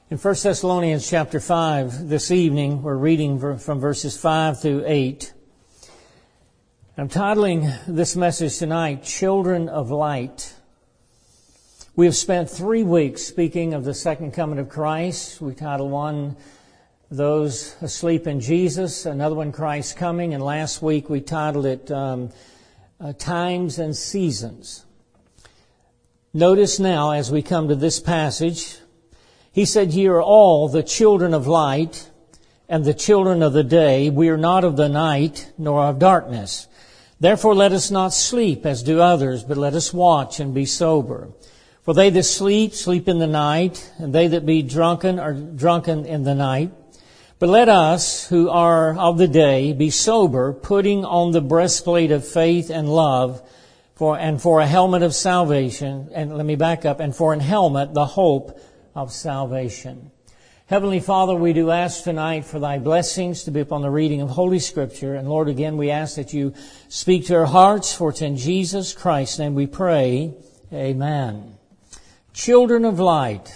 In 1 Thessalonians chapter 5 this evening, we're reading from verses 5 through 8. I'm titling this message tonight, Children of Light. We have spent 3 weeks speaking of the second coming of Christ. We titled one, Those Asleep in Jesus, another one, Christ Coming, and last week we titled it Times and Seasons. Notice now as we come to this passage, he said, Ye are all the children of light and the children of the day. We are not of the night nor of darkness. Therefore let us not sleep as do others, but let us watch and be sober. For they that sleep, sleep in the night, and they that be drunken are drunken in the night. But let us, who are of the day, be sober, putting on the breastplate of faith and love, for a helmet of salvation, and let me back up, and for an helmet, the hope of salvation. Heavenly Father, we do ask tonight for Thy blessings to be upon the reading of Holy Scripture. And Lord, again, we ask that You speak to our hearts, for it's in Jesus Christ's name we pray. Amen. Children of light.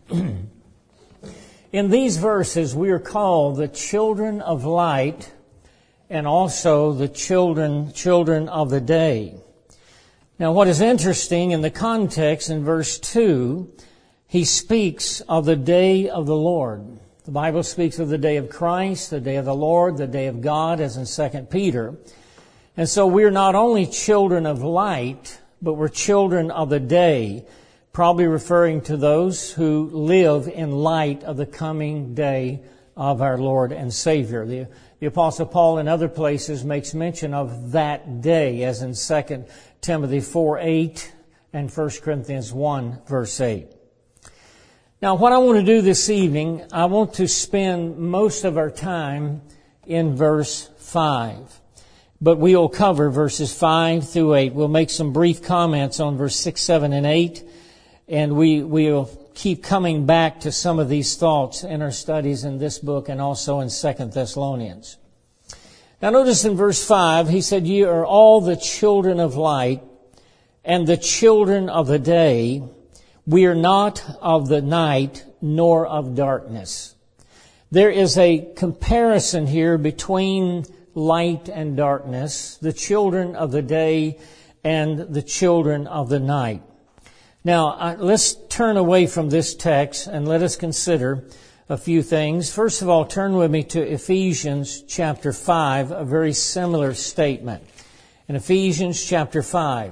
In these verses, we are called the children of light and also the children of the day. Now, what is interesting in the context in verse 2, he speaks of the day of the Lord. The Bible speaks of the day of Christ, the day of the Lord, the day of God, as in 2 Peter. And so we're not only children of light, but we're children of the day, probably referring to those who live in light of the coming day of our Lord and Savior. The Apostle Paul in other places makes mention of that day, as in 2 Timothy 4:8 and 1 Corinthians 1, verse 8. Now, what I want to do this evening, I want to spend most of our time in verse 5. But we will cover verses 5 through 8. We'll make some brief comments on verse 6, 7, and 8. And we'll keep coming back to some of these thoughts in our studies in this book and also in 2 Thessalonians. Now, notice in verse 5, he said, Ye are all the children of light and the children of the day. We are not of the night nor of darkness. There is a comparison here between light and darkness, the children of the day and the children of the night. Now, let's turn away from this text and let us consider a few things. First of all, turn with me to Ephesians chapter 5, a very similar statement. In Ephesians chapter 5.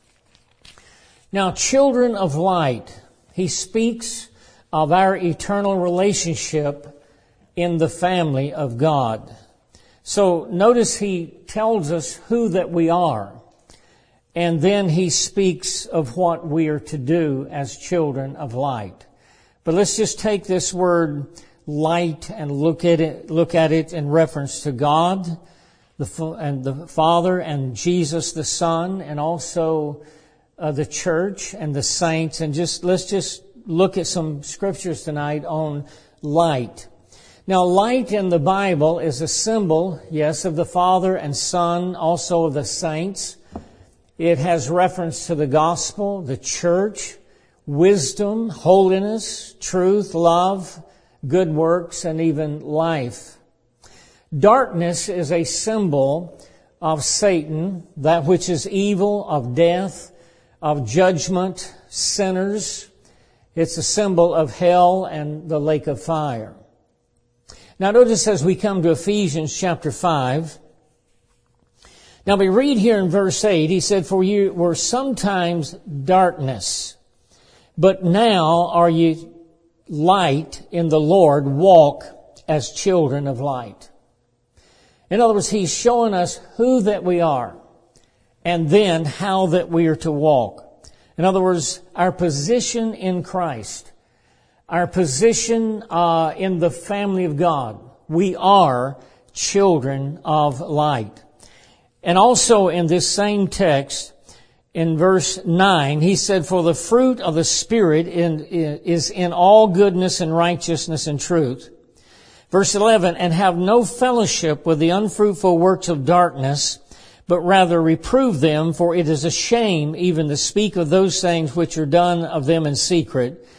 Now, children of light, he speaks of our eternal relationship in the family of God. So notice he tells us who that we are. And then he speaks of what we are to do as children of light. But let's just take this word light and look at it in reference to God, the Father and Jesus the Son, and also the church and the saints, and let's just look at some scriptures tonight on light. Now, light in the Bible is a symbol, yes, of the Father and Son, also of the saints. It has reference to the gospel, the church, wisdom, holiness, truth, love, good works, and even life. Darkness is a symbol of Satan, that which is evil, of death, of judgment, sinners. It's a symbol of hell and the lake of fire. Now notice as we come to Ephesians chapter 5. Now we read here in verse 8, he said, For you were sometimes darkness, but now are ye light in the Lord, walk as children of light. In other words, he's showing us who that we are, and then how that we are to walk. In other words, our position in Christ, our position in the family of God. We are children of light. And also in this same text, in verse 9, he said, For the fruit of the Spirit is in all goodness and righteousness and truth. Verse 11, And have no fellowship with the unfruitful works of darkness, but rather reprove them, for it is a shame even to speak of those things which are done of them in secret.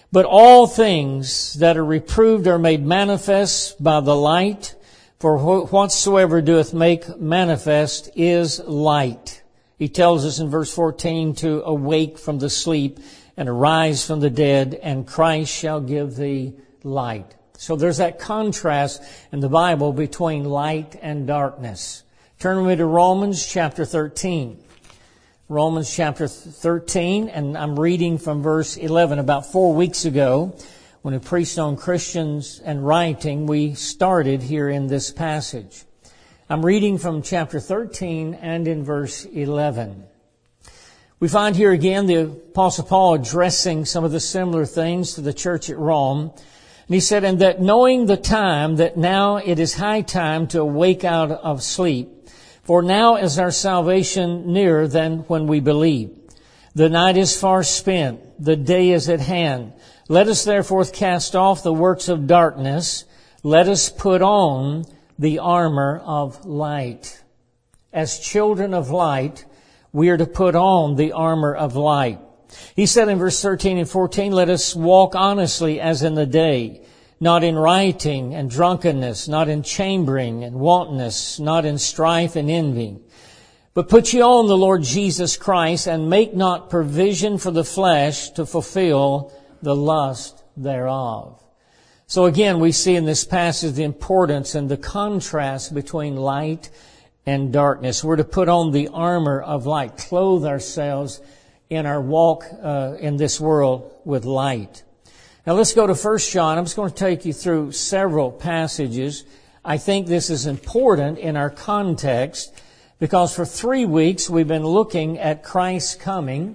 But all things that are reproved are made manifest by the light, for whatsoever doeth make manifest is light. He tells us in verse 14 to awake from the sleep and arise from the dead, and Christ shall give thee light. So there's that contrast in the Bible between light and darkness. Turn with me to Romans chapter 13. Romans chapter 13, and I'm reading from verse 11. About 4 weeks ago, when we preached on Christians and writing, we started here in this passage. I'm reading from chapter 13 and in verse 11. We find here again the Apostle Paul addressing some of the similar things to the church at Rome. And he said, "And that knowing the time, that now it is high time to awake out of sleep, for now is our salvation nearer than when we believed. The night is far spent, the day is at hand. Let us therefore cast off the works of darkness. Let us put on the armor of light." As children of light, we are to put on the armor of light. He said in verse 13 and 14, "Let us walk honestly as in the day, not in rioting and drunkenness, not in chambering and wantonness, not in strife and envy. But put ye on the Lord Jesus Christ, and make not provision for the flesh to fulfill the lust thereof." So again, we see in this passage the importance and the contrast between light and darkness. We're to put on the armor of light, clothe ourselves in our walk in this world with light. Now let's go to 1 John. I'm just going to take you through several passages. I think this is important in our context because for 3 weeks we've been looking at Christ's coming,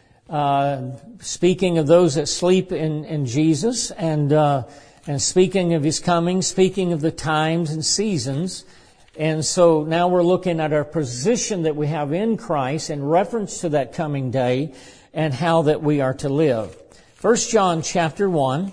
speaking of those that sleep in Jesus, and speaking of His coming, speaking of the times and seasons. And so now we're looking at our position that we have in Christ in reference to that coming day and how that we are to live. 1 John chapter 1.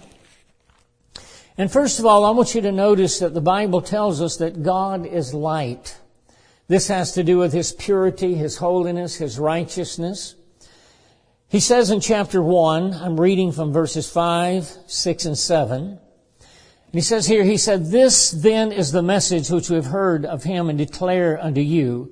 And first of all, I want you to notice that the Bible tells us that God is light. This has to do with His purity, His holiness, His righteousness. He says in chapter 1, I'm reading from verses 5, 6, and 7. And he says here, he said, "This then is the message which we have heard of Him and declare unto you,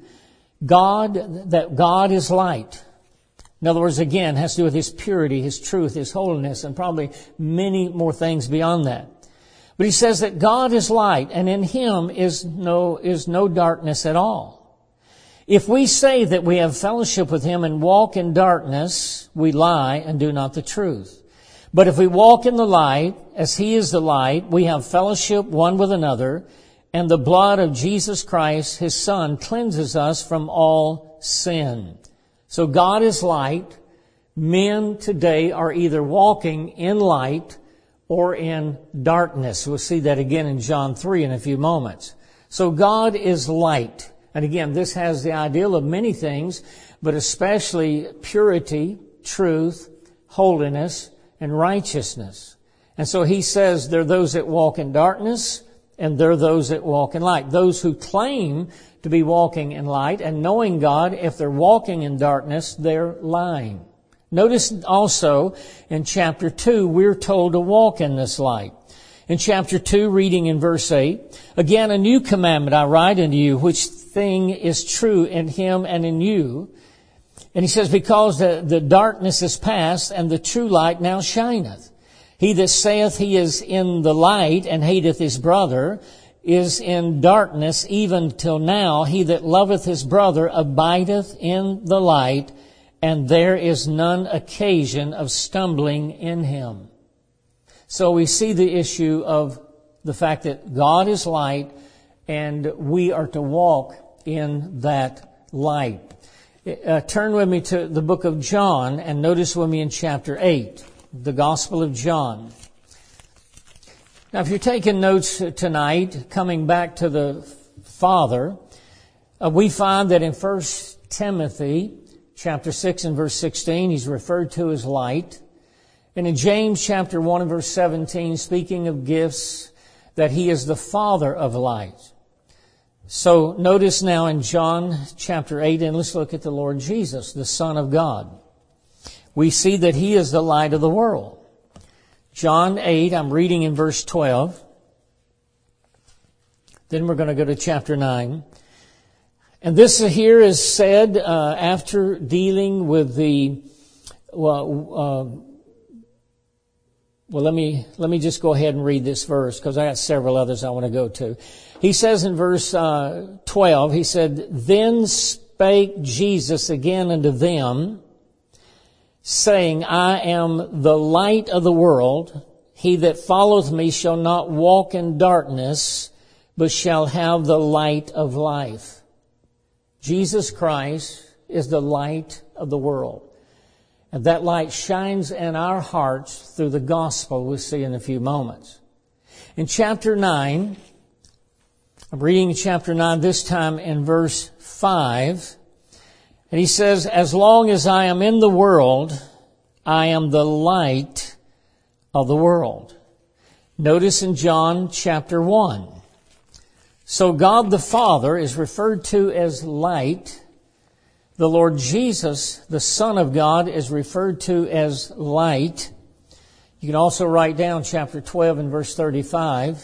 that God is light." In other words, again, has to do with His purity, His truth, His holiness, and probably many more things beyond that. But he says that God is light, and in Him is no darkness at all. If we say that we have fellowship with Him and walk in darkness, we lie and do not the truth. But if we walk in the light, as He is the light, we have fellowship one with another, and the blood of Jesus Christ, His Son, cleanses us from all sin. So God is light. Men today are either walking in light or in darkness. We'll see that again in John 3 in a few moments. So God is light. And again, this has the ideal of many things, but especially purity, truth, holiness, and righteousness. And so He says there are those that walk in darkness, and there are those that walk in light. Those who claim to be walking in light and knowing God, if they're walking in darkness, they're lying. Notice also in chapter 2, we're told to walk in this light. In chapter 2, reading in verse 8, "Again, a new commandment I write unto you, which thing is true in Him and in you." And he says, "Because the darkness is past, and the true light now shineth. He that saith he is in the light, and hateth his brother, is in darkness even till now. He that loveth his brother abideth in the light, and there is none occasion of stumbling in him." So we see the issue of the fact that God is light, and we are to walk in that light. Turn with me to the book of John, and notice with me in chapter 8, the Gospel of John. Now, if you're taking notes tonight, coming back to the Father, we find that in 1 Timothy chapter 6 and verse 16, He's referred to as light. And in James chapter 1 and verse 17, speaking of gifts, that He is the Father of light. So notice now in John chapter 8, and let's look at the Lord Jesus, the Son of God. We see that He is the light of the world. John 8, I'm reading in verse 12. Then we're going to go to chapter 9. And this here is said after dealing with the, let me just go ahead and read this verse because I got several others I want to go to. He says in verse 12, he said, "Then spake Jesus again unto them, saying, I am the light of the world. He that followeth me shall not walk in darkness, but shall have the light of life." Jesus Christ is the light of the world. And that light shines in our hearts through the gospel we'll see in a few moments. In chapter 9, I'm reading chapter 9 this time in verse 5. And he says, "As long as I am in the world, I am the light of the world." Notice in John chapter 1. So God the Father is referred to as light. The Lord Jesus, the Son of God, is referred to as light. You can also write down chapter 12 and verse 35.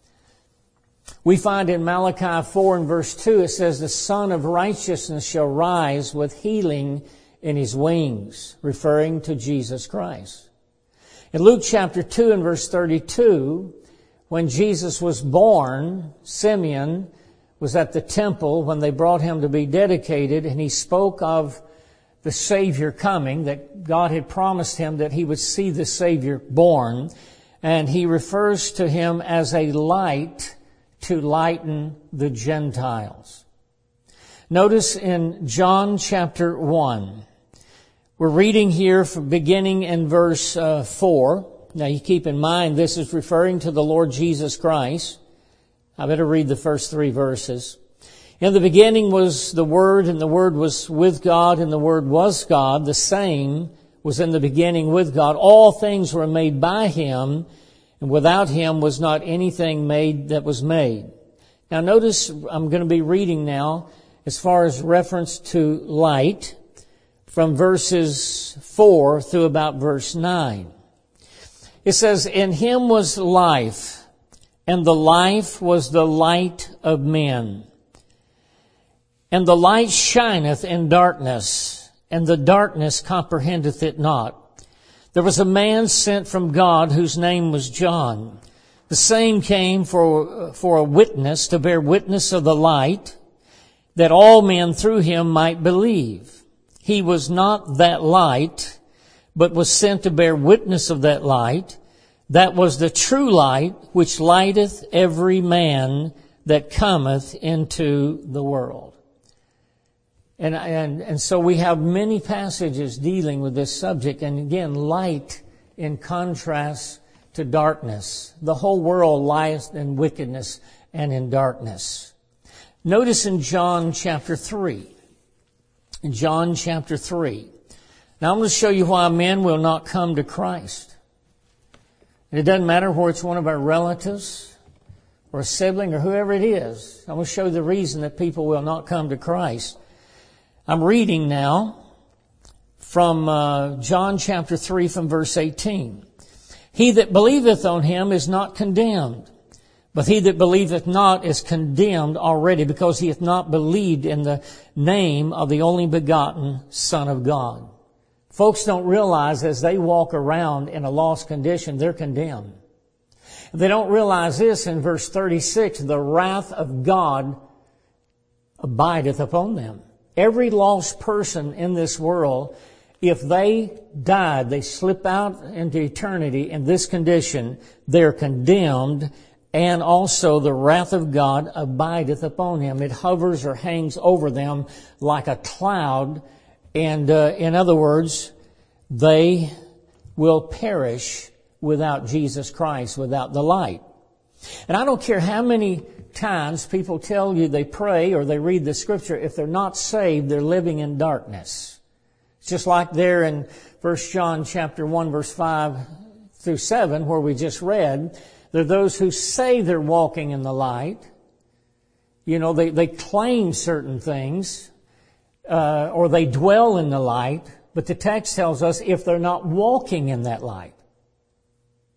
We find in Malachi 4 and verse 2, it says, "The Son of Righteousness shall rise with healing in his wings," referring to Jesus Christ. In Luke chapter 2 and verse 32, when Jesus was born, Simeon was at the temple when they brought him to be dedicated, and he spoke of the Savior coming, that God had promised him that he would see the Savior born, and he refers to him as a light to lighten the Gentiles. Notice in John chapter 1, we're reading here from beginning in verse 4. Now you keep in mind this is referring to the Lord Jesus Christ. I better read the first 3 verses. "In the beginning was the Word, and the Word was with God, and the Word was God. The same was in the beginning with God. All things were made by Him, and without Him was not anything made that was made." Now notice I'm going to be reading now as far as reference to light from verses 4 through about verse 9. It says, "In Him was life, and the life was the light of men. And the light shineth in darkness, and the darkness comprehendeth it not. There was a man sent from God whose name was John. The same came for a witness, to bear witness of the light, that all men through him might believe. He was not that light, but was sent to bear witness of that light. That was the true light, which lighteth every man that cometh into the world." And so we have many passages dealing with this subject. And again, light in contrast to darkness. The whole world lieth in wickedness and in darkness. Notice in John chapter 3. In John chapter 3. Now I'm going to show you why men will not come to Christ. And it doesn't matter whether it's one of our relatives or a sibling or whoever it is. I'm going to show you the reason that people will not come to Christ. I'm reading now from John chapter 3 from verse 18. "He that believeth on him is not condemned, but he that believeth not is condemned already, because he hath not believed in the name of the only begotten Son of God." Folks don't realize as they walk around in a lost condition, they're condemned. They don't realize this in verse 36, "The wrath of God abideth upon them." Every lost person in this world, if they died, they slip out into eternity in this condition, they're condemned, and also the wrath of God abideth upon him. It hovers or hangs over them like a cloud. And in other words, they will perish without Jesus Christ, without the light. And I don't care how many times people tell you they pray or they read the Scripture, if they're not saved, they're living in darkness. It's just like there in 1 John chapter 1, verse 5 through 7, where we just read, there are those who say they're walking in the light. You know, they claim certain things, or they dwell in the light, but the text tells us if they're not walking in that light,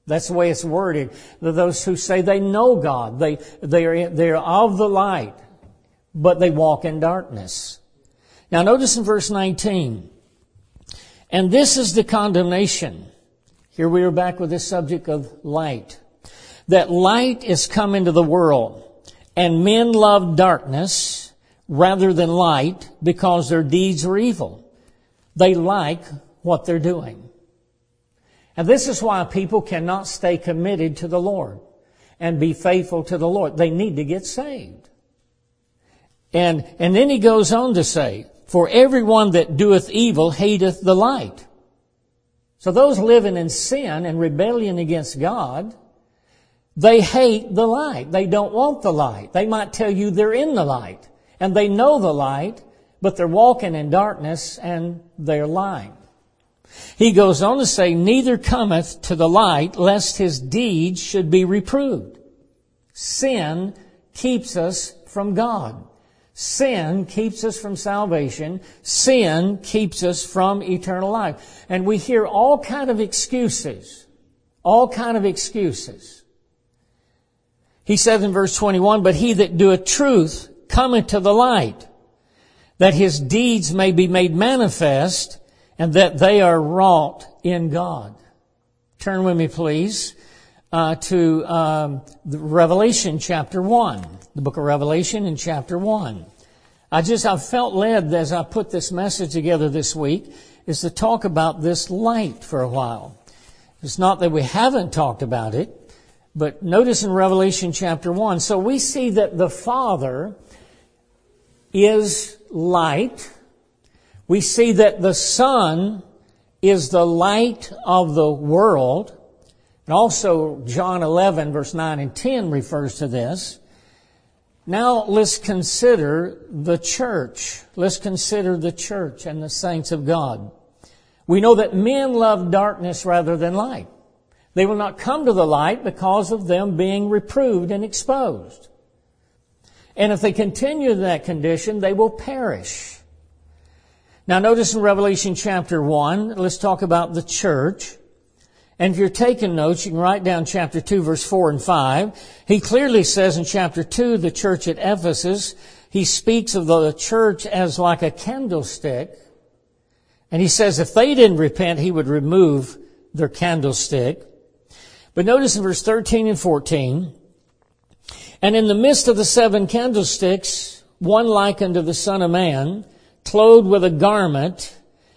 That's the way it's worded. Those who say they know God, they're of the light, but they walk in darkness. Now notice in verse 19, and this is the condemnation. Here we are back with this subject of light. That light is come into the world, and men love darkness rather than light because their deeds are evil. They like what they're doing. And this is why people cannot stay committed to the Lord and be faithful to the Lord. They need to get saved. And then he goes on to say, for everyone that doeth evil hateth the light. So those living in sin and rebellion against God, they hate the light. They don't want the light. They might tell you they're in the light and they know the light, but they're walking in darkness and they're lying. He goes on to say, neither cometh to the light lest his deeds should be reproved. Sin keeps us from God. Sin keeps us from salvation. Sin keeps us from eternal life. And we hear all kind of excuses. All kind of excuses. He says in verse 21, but he that doeth truth cometh to the light, that his deeds may be made manifest, and that they are wrought in God. Turn with me, please, to the Revelation chapter 1. The book of Revelation in chapter 1. I felt led as I put this message together this week is to talk about this light for a while. It's not that we haven't talked about it, but notice in Revelation chapter 1. So we see that the Father is light. We see that the Son is the light of the world. And also John 11 verse 9 and 10 refers to this. Now let's consider the church. Let's consider the church and the saints of God. We know that men love darkness rather than light. They will not come to the light because of them being reproved and exposed. And if they continue in that condition, they will perish. Now notice in Revelation chapter 1, let's talk about the church. And if you're taking notes, you can write down chapter 2, verse 4 and 5. He clearly says in chapter 2, the church at Ephesus, he speaks of the church as like a candlestick. And he says if they didn't repent, he would remove their candlestick. But notice in verse 13 and 14, and in the midst of the 7 candlesticks, one like unto the Son of Man, clothed with a garment,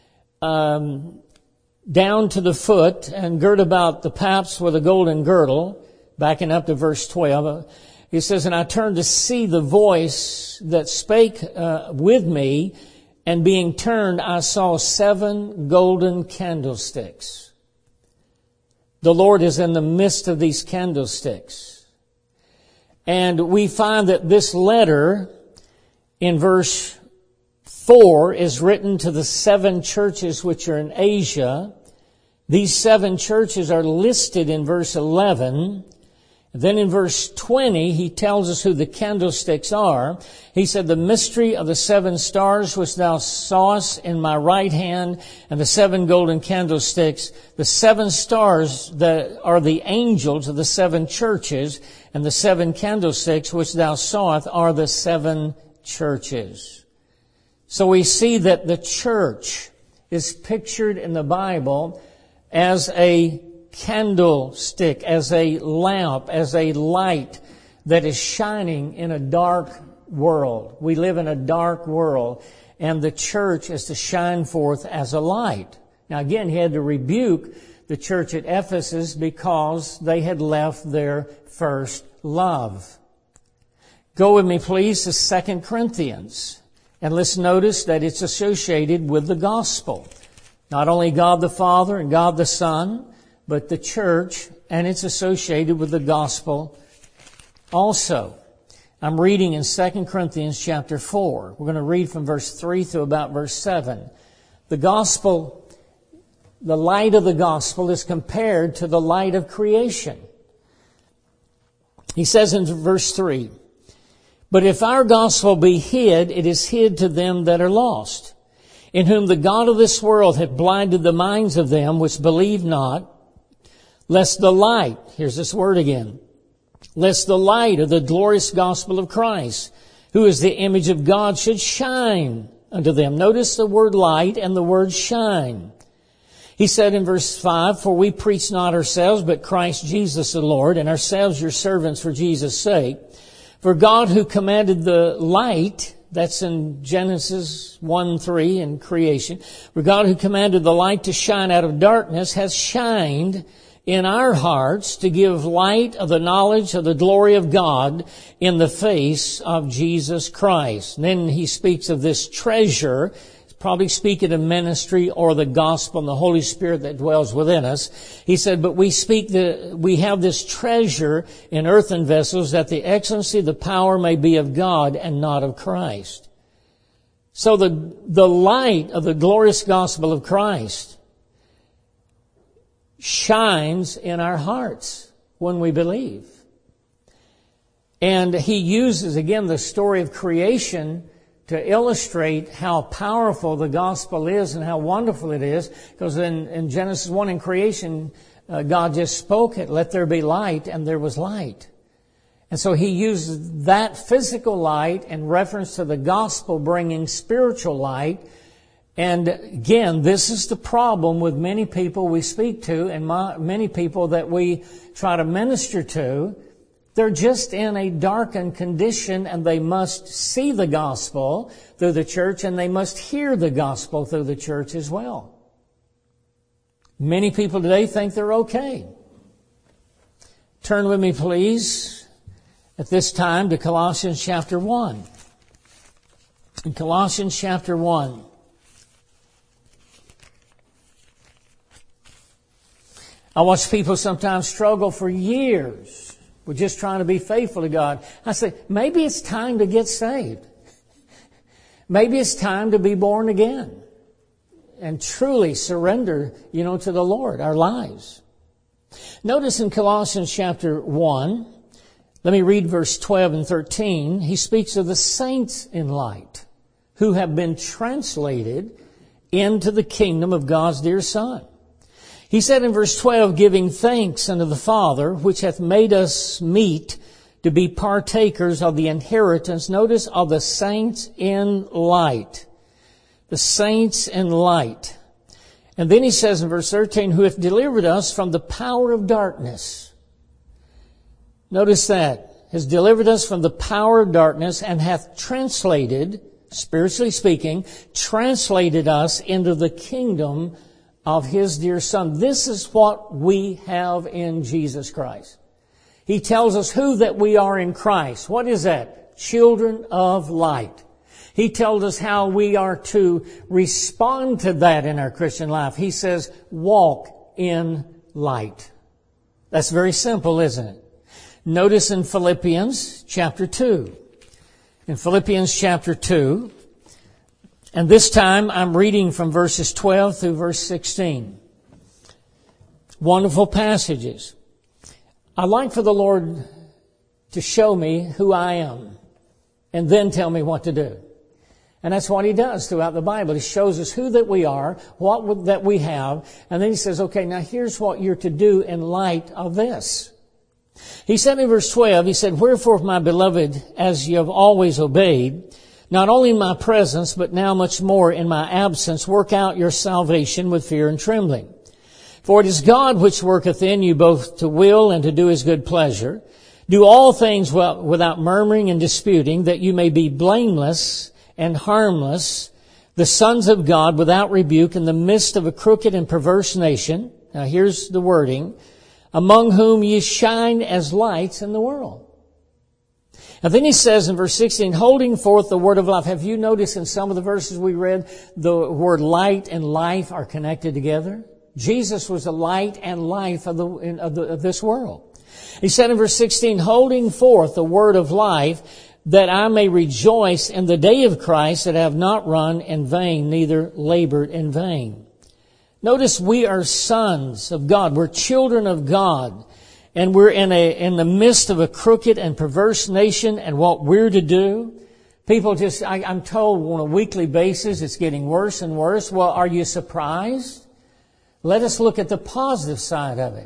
down to the foot and girt about the paps with a golden girdle. Backing up to verse 12, he says, and I turned to see the voice that spake with me, and being turned, I saw 7 golden candlesticks. The Lord is in the midst of these candlesticks. And we find that this letter in verse 4 is written to the 7 churches which are in Asia. These 7 churches are listed in verse 11. Then in verse 20, he tells us who the candlesticks are. He said, the mystery of the 7 stars which thou sawest in my right hand, and the 7 golden candlesticks. The 7 stars that are the angels of the 7 churches, and the 7 candlesticks which thou sawest are the 7 churches. So we see that the church is pictured in the Bible as a candlestick, as a lamp, as a light that is shining in a dark world. We live in a dark world, and the church is to shine forth as a light. Now again, he had to rebuke the church at Ephesus because they had left their first love. Go with me, please, to 2 Corinthians. And let's notice that it's associated with the gospel. Not only God the Father and God the Son, but the church, and it's associated with the gospel also. I'm reading in 2 Corinthians chapter 4. We're going to read from verse 3 through about verse 7. The gospel, the light of the gospel is compared to the light of creation. He says in verse 3, but if our gospel be hid, it is hid to them that are lost, in whom the God of this world hath blinded the minds of them which believe not, lest the light, here's this word again, lest the light of the glorious gospel of Christ, who is the image of God, should shine unto them. Notice the word light and the word shine. He said in verse 5, for we preach not ourselves, but Christ Jesus the Lord, and ourselves your servants for Jesus' sake. For God who commanded the light, that's in Genesis 1:3 in creation, for God who commanded the light to shine out of darkness has shined in our hearts to give light of the knowledge of the glory of God in the face of Jesus Christ. And then he speaks of this treasure, probably speaking of ministry or the gospel and the Holy Spirit that dwells within us. He said, but we have this treasure in earthen vessels, that the excellency, the power may be of God and not of Christ. So the light of the glorious gospel of Christ shines in our hearts when we believe. And he uses, again, the story of creation to illustrate how powerful the gospel is and how wonderful it is. Because in Genesis 1 in creation, God just spoke it, let there be light, and there was light. And so he uses that physical light in reference to the gospel bringing spiritual light. And again, this is the problem with many people we speak to and many people that we try to minister to. They're just in a darkened condition, and they must see the gospel through the church, and they must hear the gospel through the church as well. Many people today think they're okay. Turn with me, please, at this time to Colossians chapter 1. In Colossians chapter 1. I watch people sometimes struggle for years with just trying to be faithful to God. I say, maybe it's time to get saved. Maybe it's time to be born again and truly surrender, to the Lord, our lives. Notice in Colossians chapter 1, let me read verse 12 and 13. He speaks of the saints in light who have been translated into the kingdom of God's dear Son. He said in verse 12, giving thanks unto the Father, which hath made us meet to be partakers of the inheritance, notice, of the saints in light. The saints in light. And then he says in verse 13, who hath delivered us from the power of darkness. Notice that. Has delivered us from the power of darkness and hath translated, spiritually speaking, translated us into the kingdom of His dear Son. This is what we have in Jesus Christ. He tells us who that we are in Christ. What is that? Children of light. He tells us how we are to respond to that in our Christian life. He says, walk in light. That's very simple, isn't it? Notice in Philippians chapter 2. In Philippians chapter 2, and this time I'm reading from verses 12 through verse 16. Wonderful passages. I'd like for the Lord to show me who I am and then tell me what to do. And that's what He does throughout the Bible. He shows us who that we are, what that we have, and then He says, okay, now here's what you're to do in light of this. He said in verse 12, He said, wherefore, my beloved, as you have always obeyed, not only in my presence, but now much more in my absence, work out your salvation with fear and trembling. For it is God which worketh in you both to will and to do His good pleasure. Do all things without murmuring and disputing, that you may be blameless and harmless, the sons of God without rebuke in the midst of a crooked and perverse nation. Now here's the wording. Among whom ye shine as lights in the world. And then he says in verse 16, holding forth the word of life. Have you noticed in some of the verses we read, the word light and life are connected together? Jesus was the light and life of this world. He said in verse 16, holding forth the word of life, that I may rejoice in the day of Christ, that I have not run in vain, neither labored in vain. Notice we are sons of God. We're children of God. And we're in the midst of a crooked and perverse nation, and what we're to do. People I'm told on a weekly basis it's getting worse and worse. Well, are you surprised? Let us look at the positive side of it.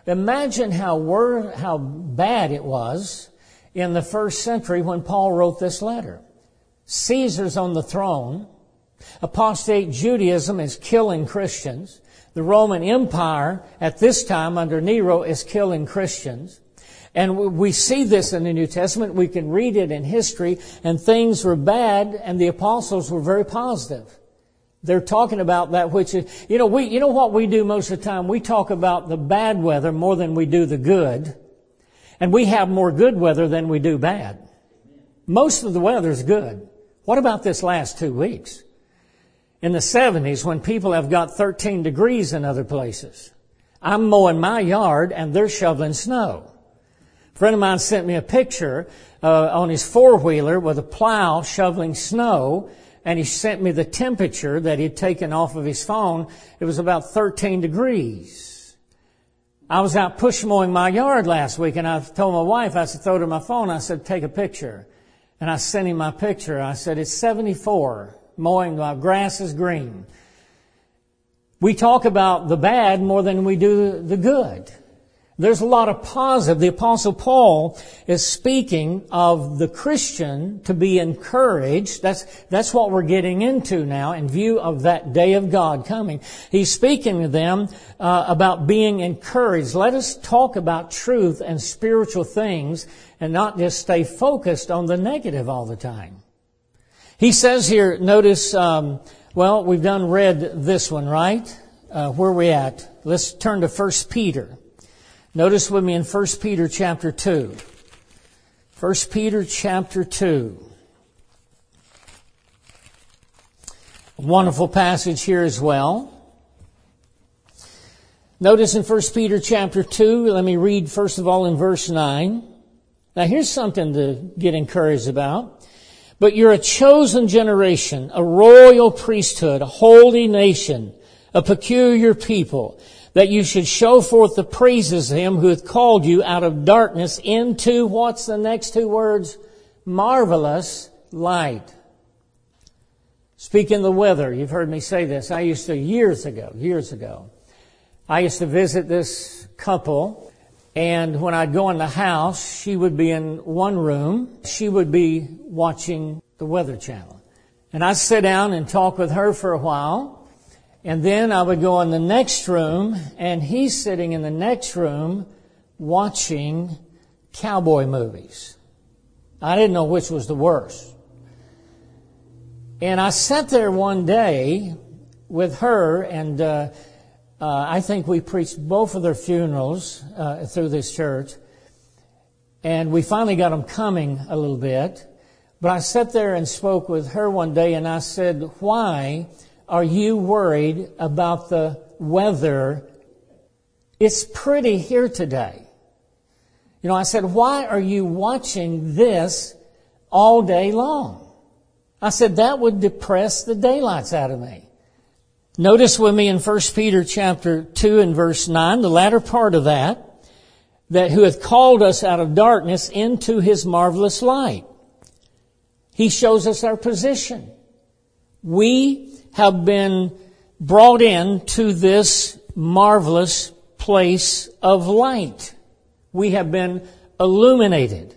Imagine how bad it was in the first century when Paul wrote this letter. Caesar's on the throne. Apostate Judaism is killing Christians. The Roman Empire at this time under Nero is killing Christians. And we see this in the New Testament. We can read it in history, and things were bad, and the apostles were very positive. They're talking about that which is, you know what we do most of the time? We talk about the bad weather more than we do the good. And we have more good weather than we do bad. Most of the weather's good. What about this last 2 weeks? In the 70s, when people have got 13 degrees in other places. I'm mowing my yard and they're shoveling snow. A friend of mine sent me a picture on his four-wheeler with a plow shoveling snow, and he sent me the temperature that he'd taken off of his phone. It was about 13 degrees. I was out push mowing my yard last week, and I told my wife, I said, throw it on my phone. I said, take a picture. And I sent him my picture. I said, it's 74. Mowing, my grass is green. We talk about the bad more than we do the good. There's a lot of positive. The Apostle Paul is speaking of the Christian to be encouraged. That's what we're getting into now in view of that day of God coming. He's speaking to them about being encouraged. Let us talk about truth and spiritual things and not just stay focused on the negative all the time. He says here, notice, we've read this one, right? Where are we at? Let's turn to 1 Peter. Notice with me in 1 Peter chapter 2. 1 Peter chapter 2. A wonderful passage here as well. Notice in 1 Peter chapter 2, let me read first of all in verse 9. Now here's something to get encouraged about. But you're a chosen generation, a royal priesthood, a holy nation, a peculiar people, that you should show forth the praises of Him who hath called you out of darkness into, what's the next two words? Marvelous light. Speaking of the weather, you've heard me say this. I used to, years ago, I used to visit this couple, and when I'd go in the house, she would be in one room. She would be watching the Weather Channel. And I'd sit down and talk with her for a while. And then I would go in the next room, and he's sitting in the next room watching cowboy movies. I didn't know which was the worst. And I sat there one day with her, and I think we preached both of their funerals through this church. And we finally got them coming a little bit. But I sat there and spoke with her one day, and I said, why are you worried about the weather? It's pretty here today. You know, I said, why are you watching this all day long? I said, that would depress the daylights out of me. Notice with me in 1 Peter chapter 2 and verse 9, the latter part of that who hath called us out of darkness into His marvelous light. He shows us our position. We have been brought into this marvelous place of light. We have been illuminated.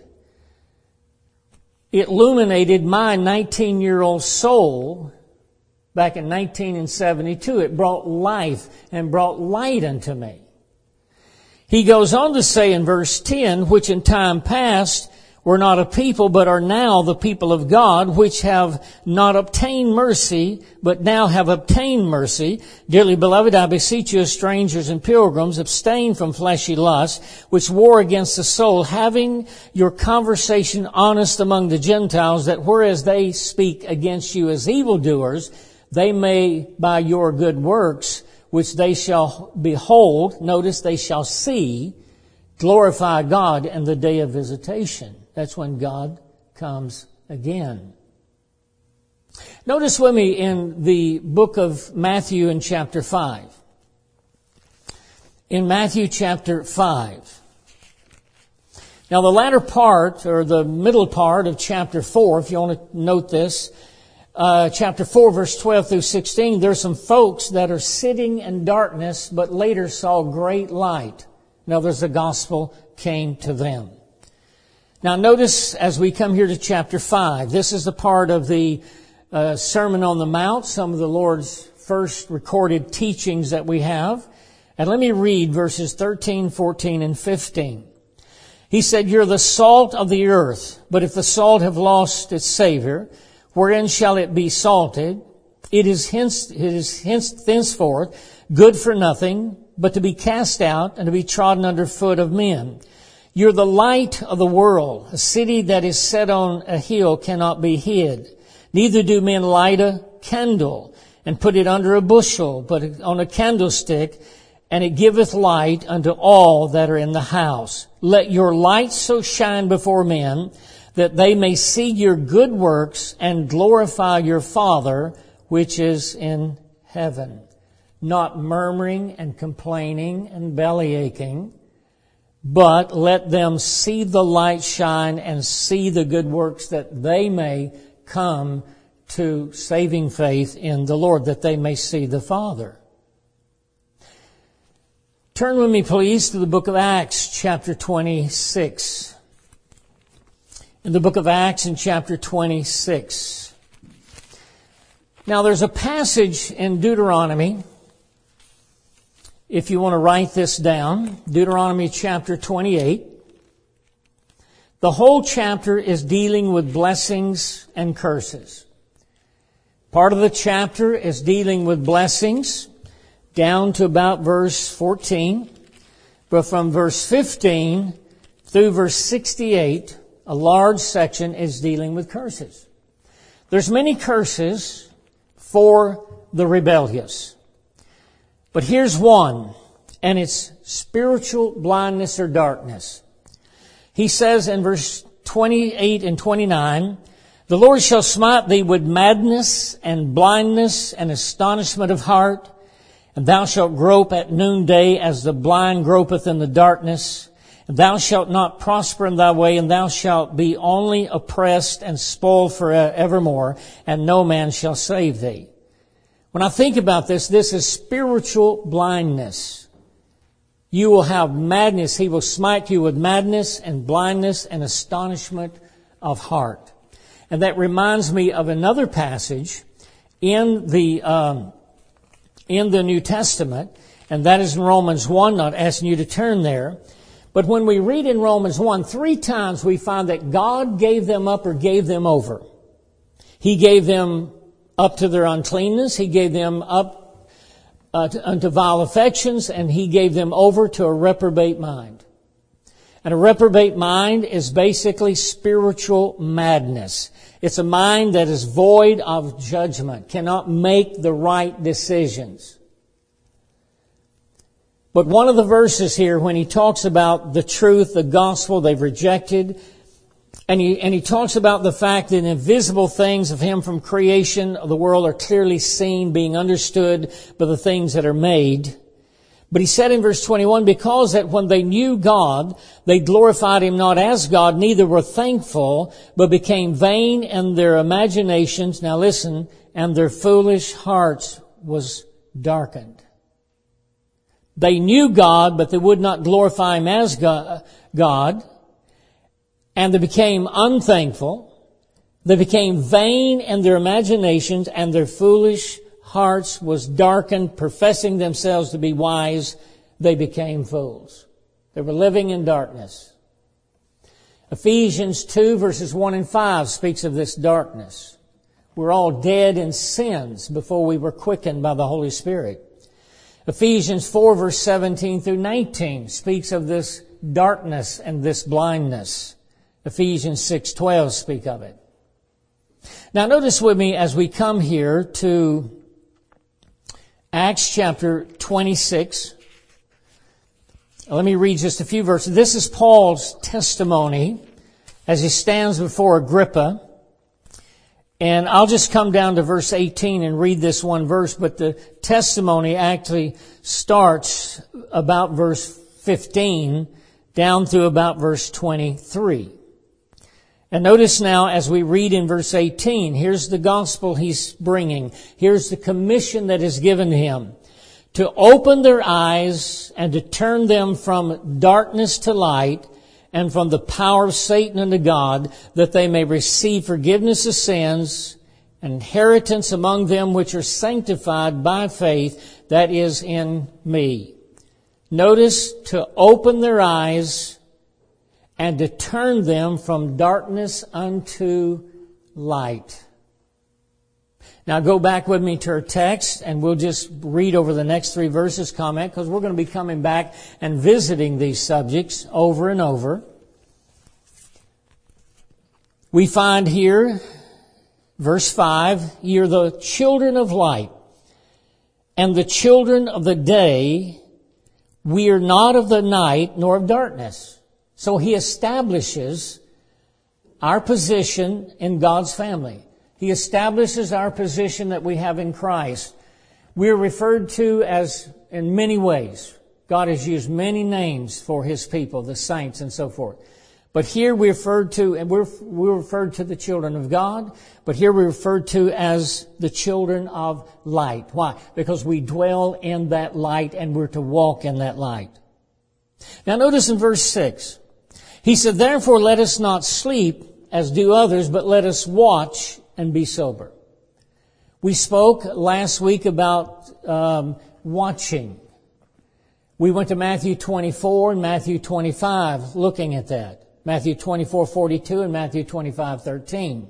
It illuminated my 19-year-old soul back in 1972. It brought life and brought light unto me. He goes on to say in verse 10, which in time past were not a people, but are now the people of God, which have not obtained mercy, but now have obtained mercy. Dearly beloved, I beseech you as strangers and pilgrims, abstain from fleshy lusts, which war against the soul, having your conversation honest among the Gentiles, that whereas they speak against you as evildoers, they may by your good works, which they shall behold, notice they shall see, glorify God in the day of visitation. That's when God comes again. Notice with me in the book of Matthew in chapter 5. In Matthew chapter 5. Now the latter part, or the middle part of chapter 4, if you want to note this, chapter 4 verse 12 through 16, there's some folks that are sitting in darkness but later saw great light. In other words, the gospel came to them. Now notice as we come here to chapter 5, this is the part of the Sermon on the Mount, some of the Lord's first recorded teachings that we have. And let me read verses 13, 14, and 15. He said, "You're the salt of the earth, but if the salt have lost its savor, wherein shall it be salted? It is henceforth good for nothing, but to be cast out and to be trodden under foot of men. You're the light of the world. A city that is set on a hill cannot be hid. Neither do men light a candle and put it under a bushel, but on a candlestick, and it giveth light unto all that are in the house. Let your light so shine before men that they may see your good works and glorify your Father which is in heaven." Not murmuring and complaining and bellyaching, but let them see the light shine and see the good works, that they may come to saving faith in the Lord, that they may see the Father. Turn with me, please, to the book of Acts, chapter 26. In the book of Acts, in chapter 26. Now, there's a passage in Deuteronomy, if you want to write this down, Deuteronomy chapter 28. The whole chapter is dealing with blessings and curses. Part of the chapter is dealing with blessings, down to about verse 14. But from verse 15 through verse 68, a large section is dealing with curses. There's many curses for the rebellious. But here's one, and it's spiritual blindness or darkness. He says in verse 28 and 29, "The Lord shall smite thee with madness and blindness and astonishment of heart, and thou shalt grope at noonday as the blind gropeth in the darkness. And thou shalt not prosper in thy way, and thou shalt be only oppressed and spoiled for evermore, and no man shall save thee." When I think about this is spiritual blindness. You will have madness. He will smite you with madness and blindness and astonishment of heart. And that reminds me of another passage in the New Testament, and that is in Romans 1, not asking you to turn there. But when we read in Romans 1, 3 times we find that God gave them up or gave them over. He gave them up to their uncleanness. He gave them up unto vile affections, and He gave them over to a reprobate mind. And a reprobate mind is basically spiritual madness. It's a mind that is void of judgment, cannot make the right decisions. But one of the verses here, when he talks about the truth, the gospel, they've rejected, and he talks about the fact that invisible things of Him from creation of the world are clearly seen, being understood by the things that are made. But he said in verse 21, "Because that when they knew God, they glorified Him not as God, neither were thankful, but became vain in their imaginations." Now listen, "and their foolish hearts was darkened." They knew God, but they would not glorify Him as God. And they became unthankful. They became vain in their imaginations, and their foolish hearts was darkened. Professing themselves to be wise, they became fools. They were living in darkness. Ephesians 2 verses 1 and 5 speaks of this darkness. We're all dead in sins before we were quickened by the Holy Spirit. Ephesians 4 verse 17 through 19 speaks of this darkness and this blindness. Ephesians 6:12 speak of it. Now notice with me as we come here to Acts chapter 26. Let me read just a few verses. This is Paul's testimony as he stands before Agrippa. And I'll just come down to verse 18 and read this one verse, but the testimony actually starts about verse 15 down through about verse 23. And notice now as we read in verse 18, here's the gospel he's bringing. Here's the commission that is given to him. to open their eyes and to turn them from darkness to light and from the power of Satan unto God, that they may receive forgiveness of sins, an inheritance among them which are sanctified by faith that is in me. Notice, to open their eyes and to turn them from darkness unto light. Now go back with me to our text, and we'll just read over the next 3 verses, comment, because we're going to be coming back and visiting these subjects over and over. We find here, verse 5, ye are the children of light, and the children of the day. We are not of the night, nor of darkness. So he establishes our position in God's family. He establishes our position that we have in Christ. We're referred to as, in many ways, God has used many names for His people, the saints and so forth. But here we're referred to, and we're referred to the children of God, but here we're referred to as the children of light. Why? Because we dwell in that light and we're to walk in that light. Now notice in verse 6, he said, therefore let us not sleep as do others, but let us watch and be sober. We spoke last week about watching. We went to Matthew 24 and Matthew 25 looking at that. Matthew 24:42 and Matthew 25:13.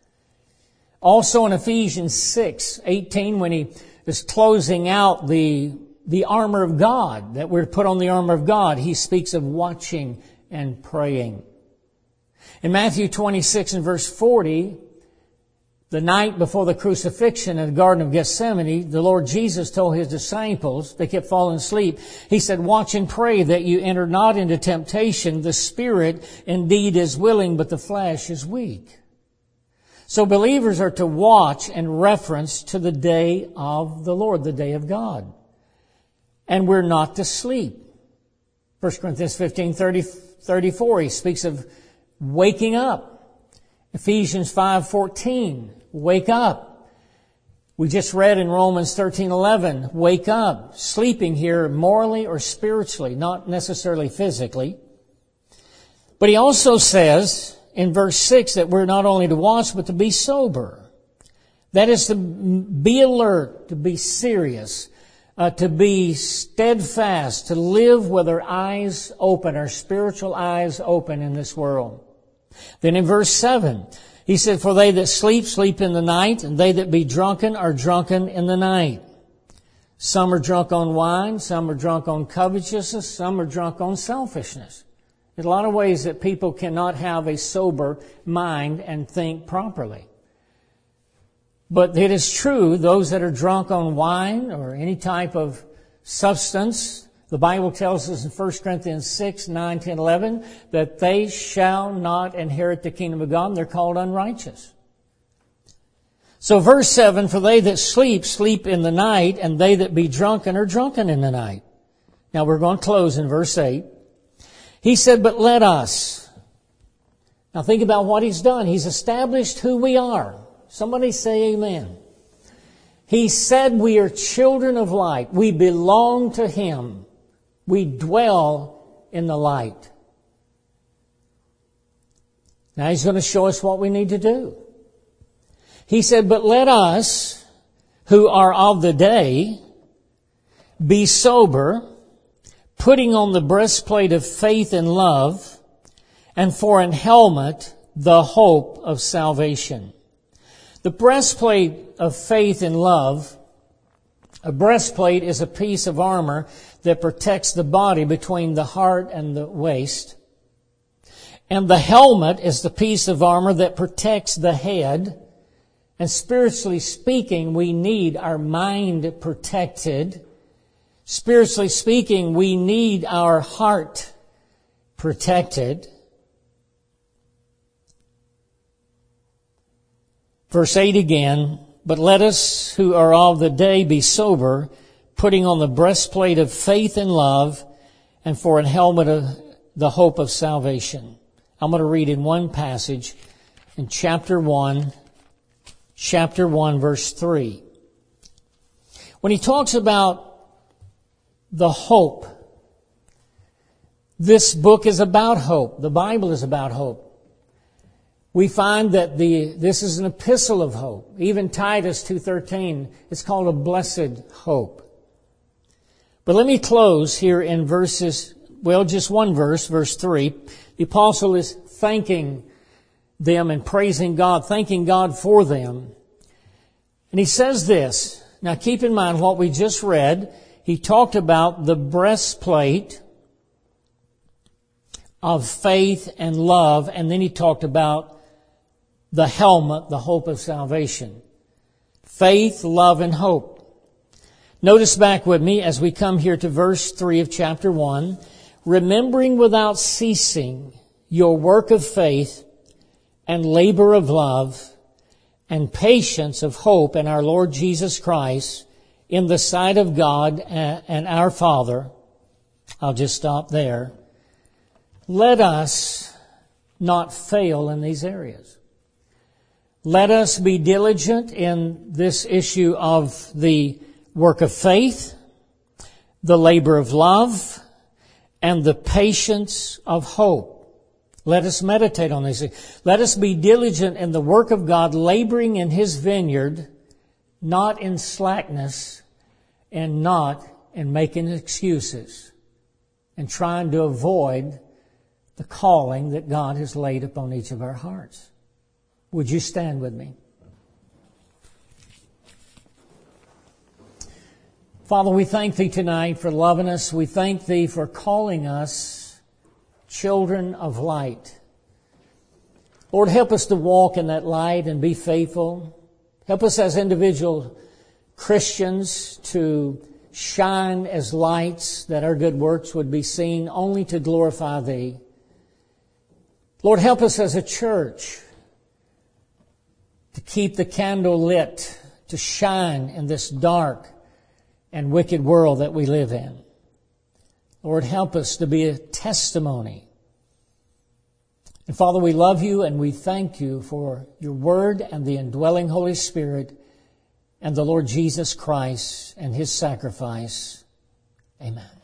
Also in Ephesians 6:18, when he is closing out the armor of God, that we're to put on the armor of God, he speaks of watching and praying. In Matthew 26 and verse 40, the night before the crucifixion in the Garden of Gethsemane, the Lord Jesus told His disciples, they kept falling asleep, He said, watch and pray that you enter not into temptation. The spirit indeed is willing, but the flesh is weak. So believers are to watch in reference to the day of the Lord, the day of God. And we're not to sleep. 1 Corinthians 15:34, he speaks of waking up. Ephesians 5:14, wake up. We just read in Romans 13:11, wake up. Sleeping here morally or spiritually, not necessarily physically. But he also says in verse 6 that we're not only to watch, but to be sober. That is to be alert, to be serious, to be steadfast, to live with our eyes open, our spiritual eyes open in this world. Then in verse 7, he said, for they that sleep, sleep in the night, and they that be drunken are drunken in the night. Some are drunk on wine, some are drunk on covetousness, some are drunk on selfishness. There's a lot of ways that people cannot have a sober mind and think properly. But it is true, those that are drunk on wine or any type of substance, the Bible tells us in 1 Corinthians 6, 9, 10, 11, that they shall not inherit the kingdom of God, and they're called unrighteous. So verse 7, for they that sleep, sleep in the night, and they that be drunken are drunken in the night. Now we're going to close in verse 8. He said, but let us. Now think about what He's done. He's established who we are. Somebody say amen. He said we are children of light. We belong to Him. We dwell in the light. Now He's going to show us what we need to do. He said, but let us, who are of the day, be sober, putting on the breastplate of faith and love, and for an helmet, the hope of salvation. The breastplate of faith and love, a breastplate is a piece of armor that protects the body between the heart and the waist. And the helmet is the piece of armor that protects the head. And spiritually speaking, we need our mind protected. Spiritually speaking, we need our heart protected. Verse 8 again, but let us who are of the day be sober, putting on the breastplate of faith and love, and for an helmet of the hope of salvation. I'm going to read in one passage in chapter 1, verse 3. When he talks about the hope. This book is about hope. The Bible is about hope. We find that this is an epistle of hope. Even Titus 2:13, it's called a blessed hope. But let me close here in just one verse, verse 3. The apostle is thanking them and praising God, thanking God for them. And he says this. Now keep in mind what we just read. He talked about the breastplate of faith and love, and then he talked about the helmet, the hope of salvation. Faith, love, and hope. Notice back with me as we come here to verse 3 of chapter 1. Remembering without ceasing your work of faith and labor of love and patience of hope in our Lord Jesus Christ in the sight of God and our Father. I'll just stop there. Let us not fail in these areas. Let us be diligent in this issue of the work of faith, the labor of love, and the patience of hope. Let us meditate on these things. Let us be diligent in the work of God, laboring in His vineyard, not in slackness and not in making excuses and trying to avoid the calling that God has laid upon each of our hearts. Would you stand with me? Father, we thank Thee tonight for loving us. We thank Thee for calling us children of light. Lord, help us to walk in that light and be faithful. Help us as individual Christians to shine as lights, that our good works would be seen only to glorify Thee. Lord, help us as a church to keep the candle lit, to shine in this dark and wicked world that we live in. Lord, help us to be a testimony. And Father, we love You and we thank You for Your Word and the indwelling Holy Spirit and the Lord Jesus Christ and His sacrifice. Amen.